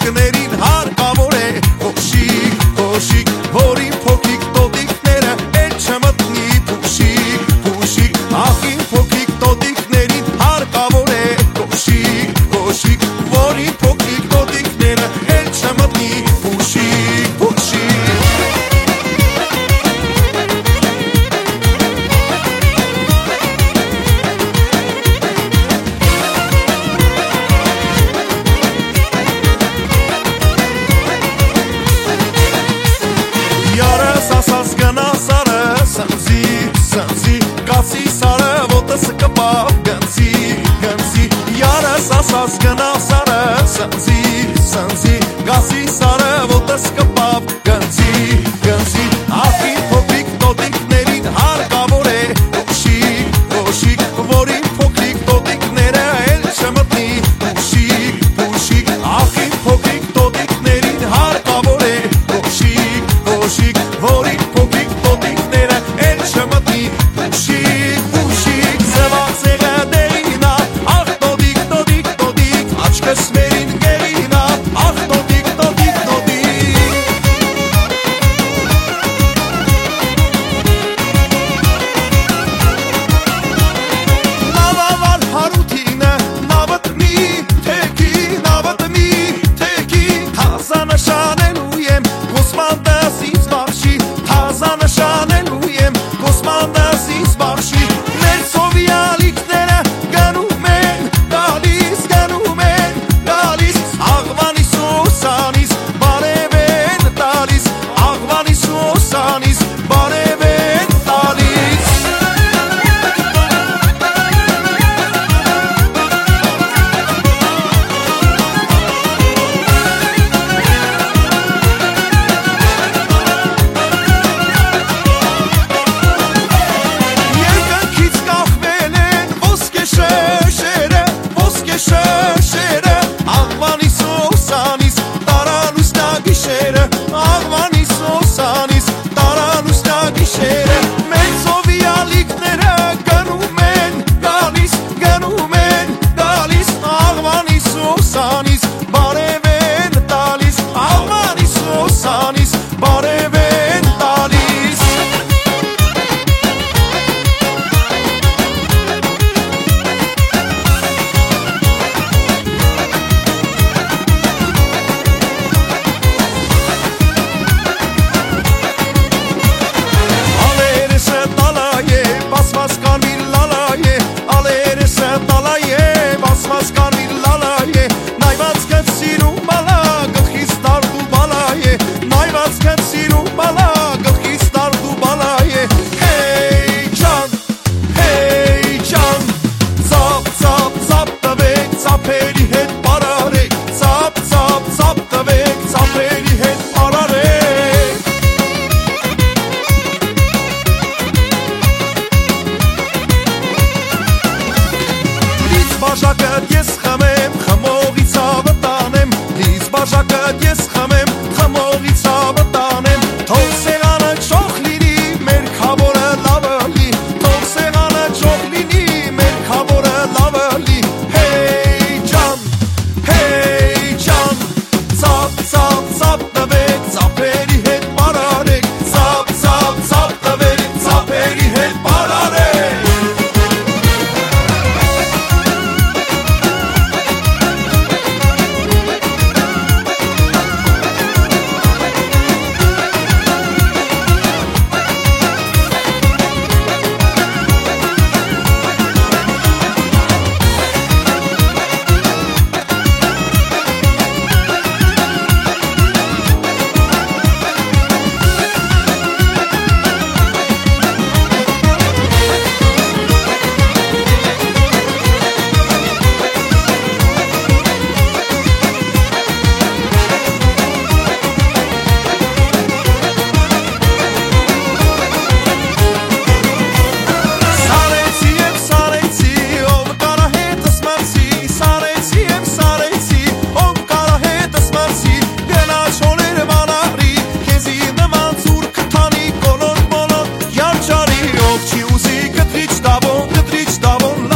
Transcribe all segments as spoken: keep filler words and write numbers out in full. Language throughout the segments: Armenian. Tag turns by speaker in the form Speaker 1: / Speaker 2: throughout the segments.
Speaker 1: տոտիկներին հարկավոր է կոշիկ, կոշիկ, որին փոքրիկ տոտիկները էլ չմտնի փուշիկ, փուշիկ, ախին փոքրիկ տոտիկներին հարկավոր է կոշիկ, կոշիկ, որին փոքրիկ տոտիկները էլ չմտնի փուշիկ, փուշիկ Ասաս գնաս արը սնձի, սնձի Կացի սարը ոտս կպավ գնձի, գնձի Յարս ասաս գնաս արը սնձի, սնձի Կացի սարը ոտս կպավ գնձի, գնձի Ախին փոքրիկ տոտիկներին հարկավոր է կոշիկ, կոշիկ Որին փոքրիկ տոտիկները էլ չմտնի փուշիկ, փուշիկ Ախին փոքրիկ տոտիկներին հարկավոր է կոշիկ, կոշիկ Որին փոքրիկ տոտիկները էլ չմտնի փուշիկ, փուշիկ Զվացեղը դերինա, ախ տոտիկ, տոտիկ, տոտիկ Աչքս մերին գերինա, ախ տոտիկ, տոտիկ, տոտիկ Նավավար հարութինը, նավտնի, թեքի, նավտնի, թեքի Թազանշանելու եմ, կոսմանտս ինձ վարշի Թազանշանելու եմ, կոսմանտս ինձ վարշի Մեր սովյալիկները գնում են, գալիս, գնում են, գալիս Աղվանիս ոսանիս, բարև են տալիս Աղվանիս ոսանիս, բարև են տալիս Երկնքից կախվել են ոսկե շշերը, ոսկե շշերը Աղվանիս ոսանիս, տարանուսնա գիշերը Աղվանիս ոսանիս, տարանուսնա գիշերը Մեր սովյալիկները գնում են, գալիս, գնում են, գալիս Աղվանիս ոսանիս, բարև են տալիս Աղվանիս ոսանիս, բարև են տալիս Ալերեսը տալայ է, բասված կարմիր լալայ է Ալերեսը տալայ է, բասված կարմիր լալայ է Նայված կետ սիրում բալա, գլխից դարդու բալայ է Նայված կետ սիրում բալա, գլխից դարդու բալայ է Հեյ ջան, հեյ ջան Ծապ, ծապ, ծապ տվեք, ծապերի հետ պարարեք Ծապ, ծապ, ծապ տվեք, ծապերի հետ պարարեք Լիz բաժակըտ ես խմեմ, խմողի ցավը տանեմ Լիz բաժակըտ ես խմեմ, խմողի ցավը տանեմ Թող սեղանը չող լինի, մեր քավորը լավը լի Թող սեղանը չող լինի, մեր քավորը լավը լի Հեյ ջան, հեյ ջան Ծապ, ծապ, ծապ տվեք, ծապերի հետ պարարեք Ծապ, ծապ, ծապ տվեք, ծապերի հետ պարարեք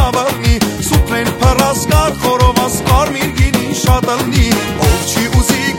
Speaker 1: Ասկար խորով ասկար միրգինի շատ ըլնի Ով չի ուզի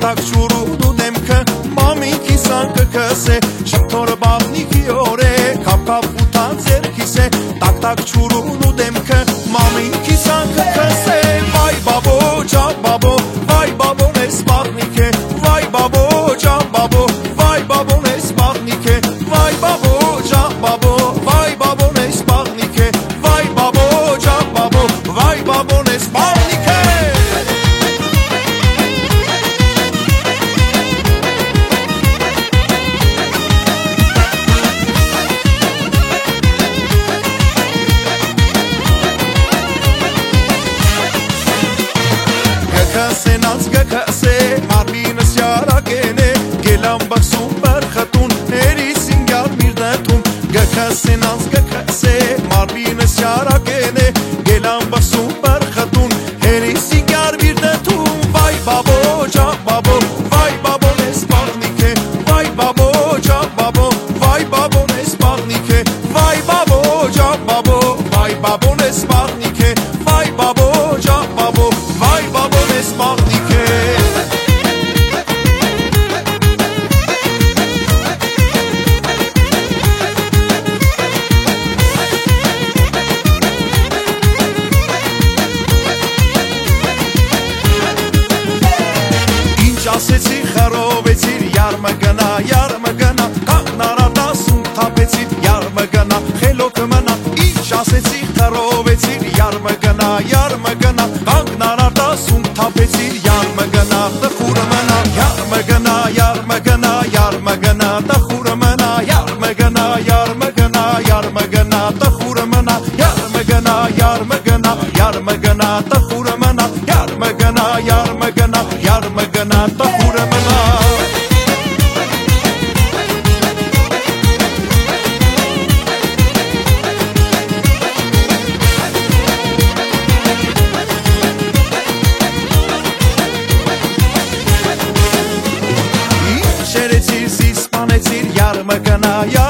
Speaker 1: տակ չուրուն ու դեմքը մամիկի սանկը կսե շփթորը բաղնիկի օրե քապ-քապ ուտան ձերքիս է տակ-տակ չուրուն ու դեմքը մամիկի սանկը կսե վայ բաբո ջան բաբո վայ բաբոն էս բաղնիկ է վայ բաբո ջան բաբո վայ բաբոն էս բաղնիկ է վայ բաբո ջան բաբո վայ բաբոն էս բաղնիկ է վայ բաբո ջան բաբո վայ բաբոն էս բաղնիկ է Գքասենած գքասե մարմինս յարակեն է գելան բխսում բրխտուն հերիսին գալ միրնետում Գքասենած գքասե մարմինս յարակեն է գելան բխսում բրխտուն հերիսին գալ միրնետում Վայ բաբո ջան բաբո վայ բաբոն էս բաղնիկ է վայ բաբո ջան բաբո վայ բաբոն էս բաղնիկ է վայ բաբո ջան բաբո վայ բաբոն էս բաղնիկ է վայ բաբո ջան բաբո վայ բաբոն էս բաղնիկ է Ինչ ասեցի խռովեցիր յարմը գնա յարմը գնա կանգնարա դասում թափեցիր յարմը գնա խելոքը մնա Ինչ ասեցի խռովեցիր յարմը գնա յարմը գնա կանգնարա դասում թափեցիր յարմը գնա տխուրը մնա յարմը գնա յարմը գնա յարմը գնա տխուրը մնա յարմը գնա յարմը գնա յարմը գնա տխուրը մնա յարմը գնա յարմը գնա յարմը գնա տխուրը մնա յարմը գնա յարմը գնա յարմը գնա տխուրը մնա Շերեցիր սիսպանեցիր յարմը գնա